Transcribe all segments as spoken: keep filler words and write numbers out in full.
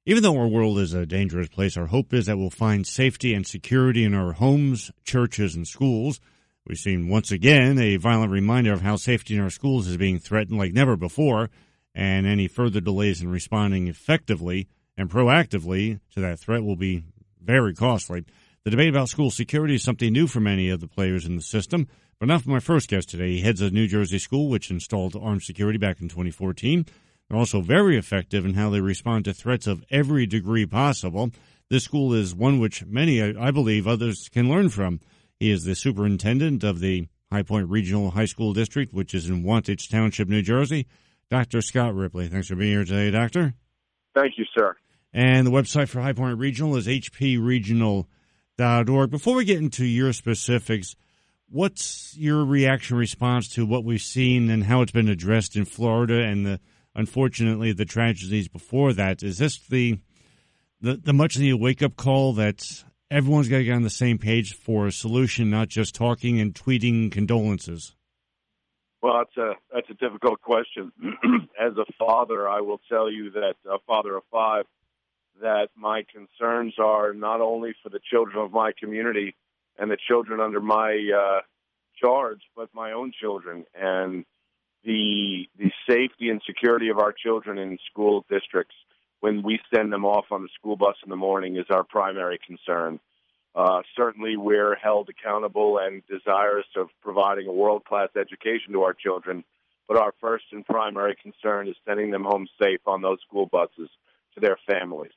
Even though our world is a dangerous place, our hope is that we'll find safety and security in our homes, churches, and schools. We've seen once again a violent reminder of how safety in our schools is being threatened like never before, and any further delays in responding effectively and proactively to that threat will be very costly. The debate about school security is something new for many of the players in the system, but not for my first guest today. He heads a New Jersey school which installed armed security back in twenty fourteen. They're also very effective in how they respond to threats of every degree possible. This school is one which many, I believe, others can learn from. He is the superintendent of the High Point Regional High School District, which is in Wantage Township, New Jersey. Doctor Scott Ripley, thanks for being here today, Doctor. Thank you, sir. And the website for High Point Regional is h p regional dot org. Before we get into your specifics, what's your reaction, response to what we've seen and how it's been addressed in Florida and, the, unfortunately, the tragedies before that? Is this the the, the much-needed wake-up call that everyone's got to get on the same page for a solution, not just talking and tweeting condolences? Well, that's a that's a difficult question. As a father, I will tell you that, a father of five, that my concerns are not only for the children of my community and the children under my uh, charge, but my own children. And the the safety and security of our children in school districts when we send them off on the school bus in the morning is our primary concern. Uh, certainly, we're held accountable and desirous of providing a world-class education to our children, but our first and primary concern is sending them home safe on those school buses to their families.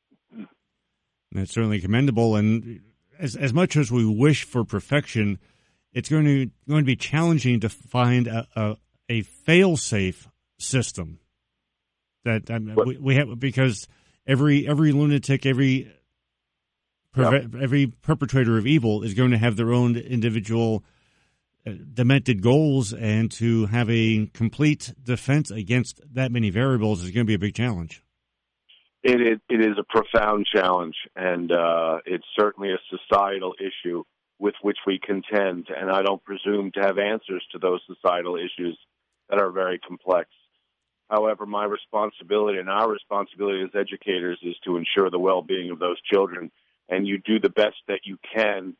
That's certainly commendable, and as as much as we wish for perfection, it's going to going to be challenging to find a a, a fail-safe system that I mean, we, we have, because every every lunatic, every Yep. every perpetrator of evil is going to have their own individual uh, demented goals, and to have a complete defense against that many variables is going to be a big challenge. It is, it is a profound challenge, and uh, it's certainly a societal issue with which we contend, and I don't presume to have answers to those societal issues that are very complex. However, my responsibility and our responsibility as educators is to ensure the well-being of those children, and you do the best that you can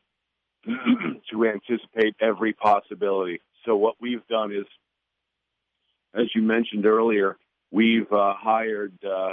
to anticipate every possibility. So what we've done is, as you mentioned earlier, we've uh, hired uh,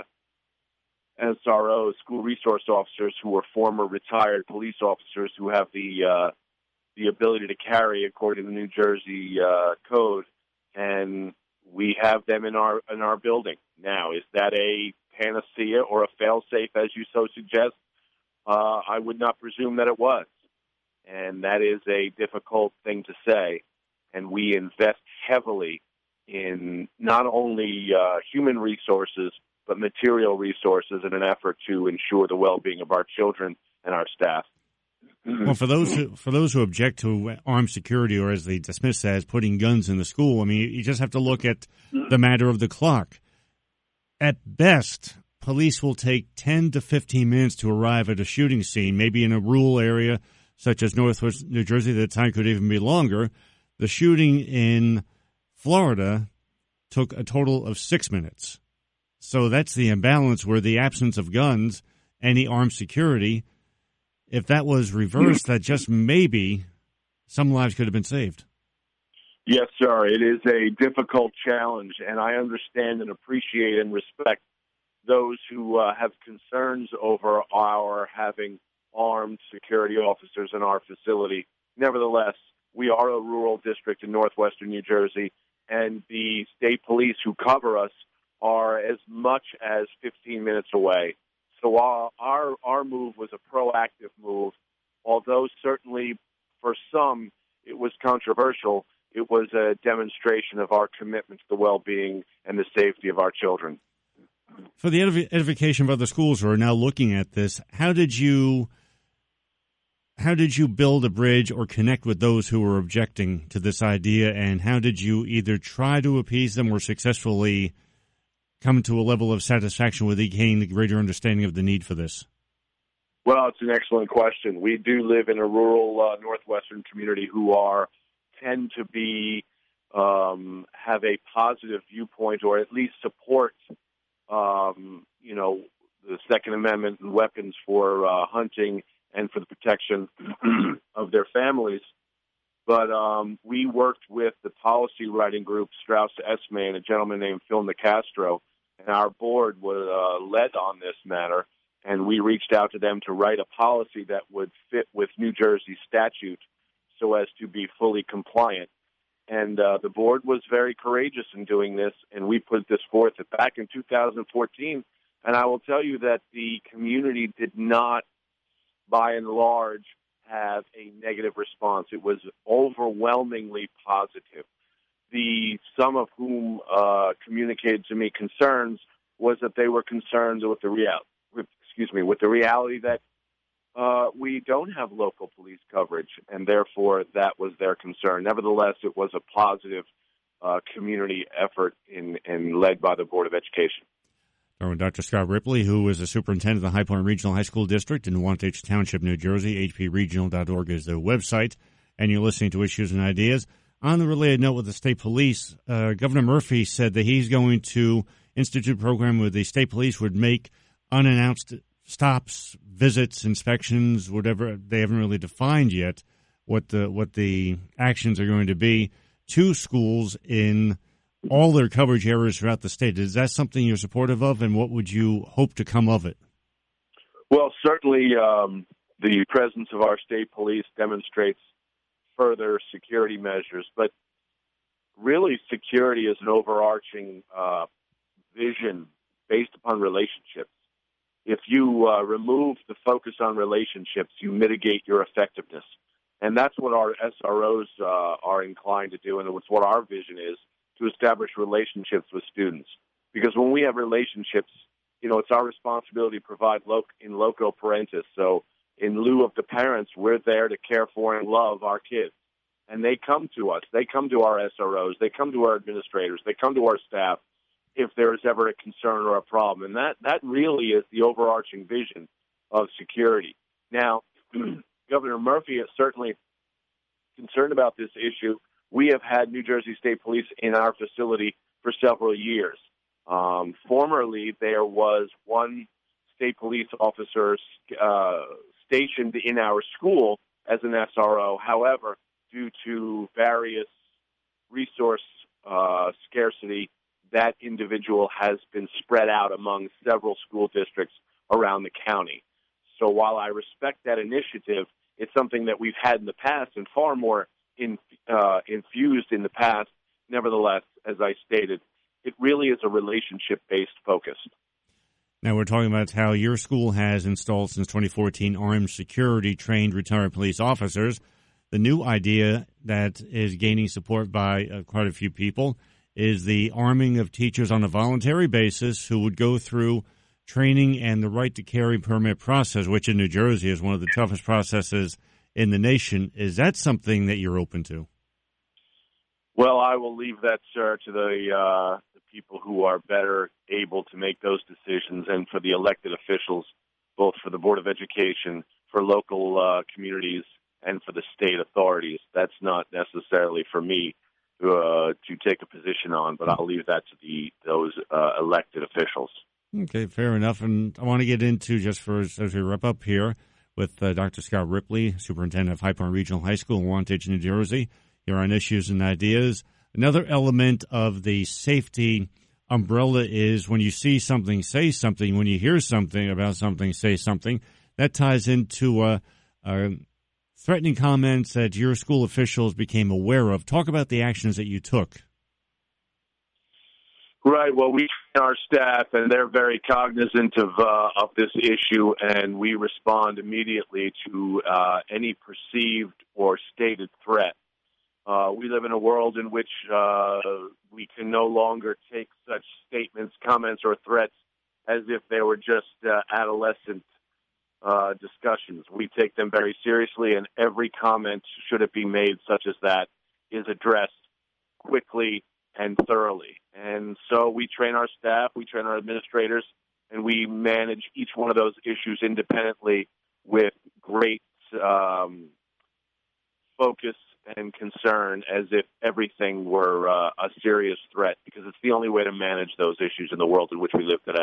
S R Os, school resource officers, who are former retired police officers who have the uh, the ability to carry according to the New Jersey uh, code, and we have them in our in our building. Now, is that a panacea or a fail-safe, as you so suggest? Uh, I would not presume that it was, and that is a difficult thing to say. And we invest heavily in not only uh, human resources, but material resources in an effort to ensure the well-being of our children and our staff. Well, for those who, for those who object to armed security, or as they dismiss as putting guns in the school, I mean, you just have to look at the matter of the clock. At best, police will take ten to fifteen minutes to arrive at a shooting scene, maybe in a rural area such as Northwest New Jersey. The time could even be longer. The shooting in Florida took a total of six minutes. So that's the imbalance, where the absence of guns, any armed security, if that was reversed, that just maybe some lives could have been saved. Yes, sir. It is a difficult challenge, and I understand and appreciate and respect those who uh, have concerns over our having armed security officers in our facility. Nevertheless, we are a rural district in northwestern New Jersey, and the state police who cover us are as much as fifteen minutes away. So our, our, our move was a proactive move, although certainly for some it was controversial. It was a demonstration of our commitment to the well-being and the safety of our children. For the edification of other schools who are now looking at this, how did you how did you build a bridge or connect with those who were objecting to this idea, and how did you either try to appease them or successfully come to a level of satisfaction where they gain a greater understanding of the need for this? Well, it's an excellent question. We do live in a rural uh, northwestern community who are tend to be um, have a positive viewpoint, or at least support, um, you know, the Second Amendment and weapons for uh, hunting and for the protection of their families. But um, we worked with the policy writing group, Strauss Esme, and a gentleman named Phil Nicastro, and our board was uh, led on this matter, and we reached out to them to write a policy that would fit with New Jersey statute so as to be fully compliant. And uh, the board was very courageous in doing this, and we put this forth back in two thousand fourteen. And I will tell you that the community did not, by and large, have a negative response. It was overwhelmingly positive. The some of whom uh, communicated to me concerns was that they were concerned with the real, with, excuse me, with the reality that uh, we don't have local police coverage, and therefore that was their concern. Nevertheless, it was a positive uh, community effort in, in led by the Board of Education. Doctor Scott Ripley, who is the superintendent of the High Point Regional High School District in Wantage Township, New Jersey. H P regional dot org is their website, and you're listening to Issues and Ideas. On the related note with the state police, uh, Governor Murphy said that he's going to institute a program where the state police would make unannounced stops, visits, inspections, whatever. They haven't really defined yet what the what the actions are going to be to schools in all their coverage areas throughout the state. Is that something you're supportive of, and what would you hope to come of it? Well, certainly um, the presence of our state police demonstrates further security measures, but really security is an overarching uh, vision based upon relationships. If you uh, remove the focus on relationships, you mitigate your effectiveness. And that's what our S R Os uh, are inclined to do, and it's what our vision is, to establish relationships with students. Because when we have relationships, you know, it's our responsibility to provide lo- in loco parentis. So in lieu of the parents, we're there to care for and love our kids. And they come to us. They come to our S R Os. They come to our administrators. They come to our staff if there is ever a concern or a problem. And that, that really is the overarching vision of security. Now, Governor Murphy is certainly concerned about this issue. We have had New Jersey State Police in our facility for several years. Um, formerly, there was one state police officer uh, stationed in our school as an S R O. However, due to various resource uh, scarcity, that individual has been spread out among several school districts around the county. So while I respect that initiative, it's something that we've had in the past and far more in, uh, infused in the past. Nevertheless, as I stated, it really is a relationship-based focus. Now, we're talking about how your school has installed since twenty fourteen armed security trained retired police officers. The new idea that is gaining support by uh, quite a few people is the arming of teachers on a voluntary basis who would go through training and the right to carry permit process, which in New Jersey is one of the toughest processes in the nation. Is that something that you're open to? Well, I will leave that, sir, to the, uh, the people who are better able to make those decisions, and for the elected officials, both for the Board of Education, for local uh, communities, and for the state authorities. That's not necessarily for me to, uh, to take a position on, but I'll leave that to the those uh, elected officials. Okay, fair enough. And I want to get into, just for as we wrap up here, with uh, Doctor Scott Ripley, Superintendent of High Point Regional High School in Wantage, New Jersey, here on Issues and Ideas. Another element of the safety umbrella is when you see something, say something. When you hear something about something, say something. That ties into uh, uh, threatening comments that your school officials became aware of. Talk about the actions that you took. Right. Well, we train our staff, and they're very cognizant of uh, of this issue, and we respond immediately to uh, any perceived or stated threat. Uh, we live in a world in which uh, we can no longer take such statements, comments, or threats as if they were just uh, adolescent uh, discussions. We take them very seriously, and every comment, should it be made such as that, is addressed quickly and thoroughly. And so we train our staff, we train our administrators, and we manage each one of those issues independently with great um, focus and concern, as if everything were uh, a serious threat, because it's the only way to manage those issues in the world in which we live today.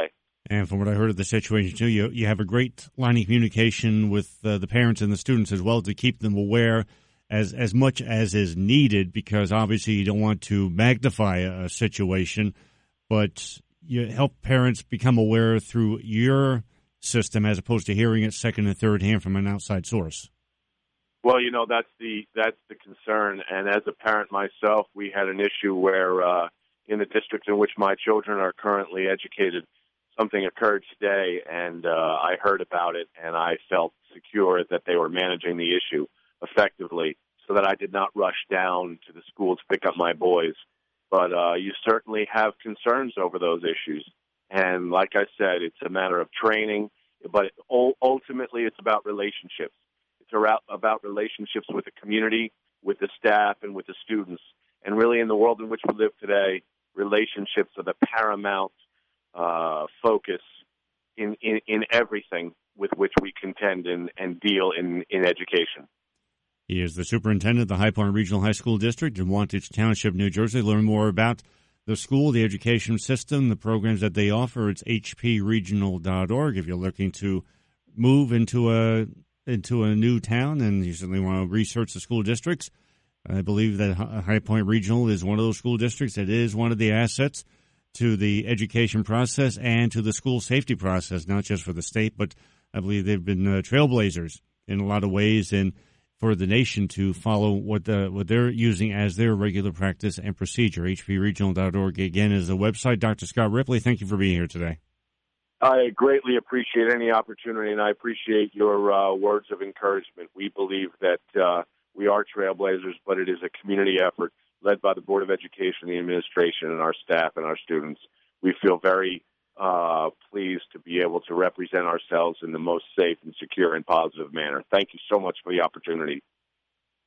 And from what I heard of the situation, too, you, you have a great line of communication with uh, the parents and the students as well to keep them aware as, as much as is needed, because obviously you don't want to magnify a, a situation, but you help parents become aware through your system as opposed to hearing it second and third hand from an outside source. Well, you know, that's the that's the concern. And as a parent myself, we had an issue where uh, in the district in which my children are currently educated, something occurred today, and uh, I heard about it, and I felt secure that they were managing the issue effectively so that I did not rush down to the school to pick up my boys. But uh, you certainly have concerns over those issues. And like I said, it's a matter of training, but ultimately it's about relationships. It's about relationships with the community, with the staff, and with the students. And really, in the world in which we live today, relationships are the paramount uh, focus in, in, in everything with which we contend and, and deal in, in education. He is the superintendent of the High Point Regional High School District in Wantage Township, New Jersey. Learn more about the school, the education system, the programs that they offer. It's h p regional dot org. If you're looking to move into a into a new town and you certainly want to research the school districts, I believe that High Point Regional is one of those school districts. It is one of the assets to the education process and to the school safety process, not just for the state, but I believe they've been uh, trailblazers in a lot of ways and for the nation to follow what the, what they're using as their regular practice and procedure. h p regional dot org, again, is the website. Doctor Scott Ripley, thank you for being here today. I greatly appreciate any opportunity, and I appreciate your uh, words of encouragement. We believe that uh, we are trailblazers, but it is a community effort led by the Board of Education, the administration, and our staff and our students. We feel very uh, pleased to be able to represent ourselves in the most safe and secure and positive manner. Thank you so much for the opportunity.